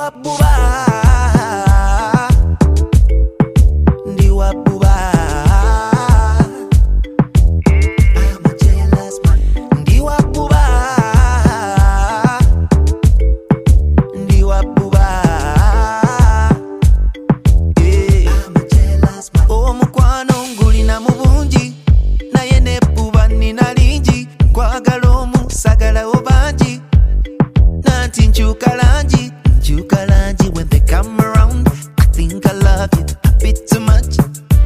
Ndiwabuba. I'm a jealous man. Ndiwabuba. I'm a jealous man. Omukwano ngulina mubungi naye nebbuba nina lingi kwagala omusagala obangi nanti nkyuka langi when they come around. I think I love you a bit too much.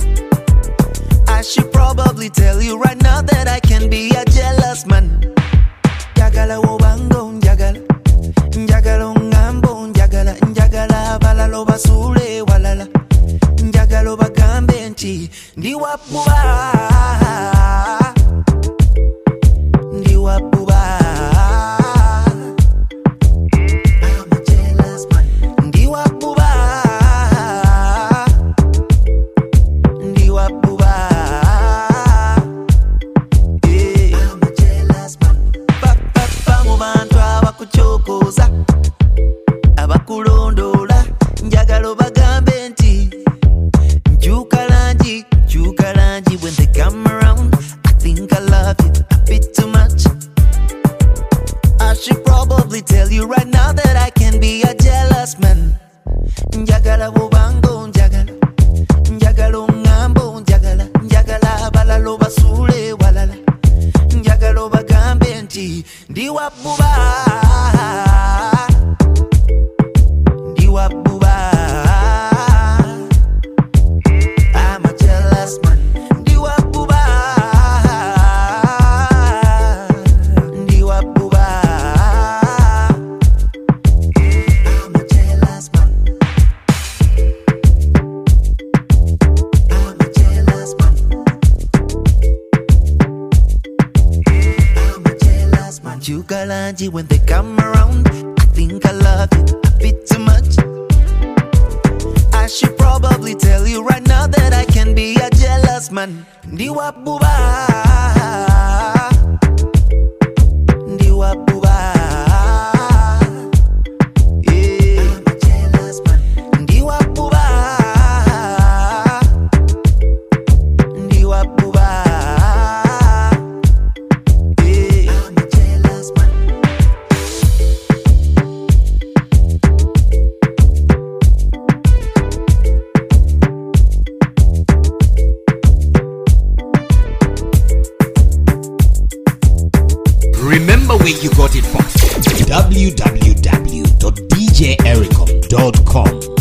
I should probably tell you right now that I can be a jealous man. Njagala wobango njagala njagala ongambo njagala balalo basule walala njagala bagambe nti ndiwabuba. I'm a jealous man. Ndiwabuba. I'm a jealous man. Papa mu bantu abakuchokoza abakulondola njagala bagambe nti nkyuka langi when they come around. I think I love you a bit too much. I should probably tell you right now that I can be a jealous man. Njagala bobango njagala ongambo njagala balalo basule walala njagala bagambe nti ndiwabuba. I'm a jealous man. Ndiwabuba. I'm a jealous man. I'm a jealous man. I'm a jealous man. Chukalanji when they come around. I think I love you a bit too much. I should probably tell you right now that I can be a jealous man. Ndiwabuba. I'm a jealous man. Ndiwabuba. I'm a jealous man. Remember where you got it from. www.djericom.com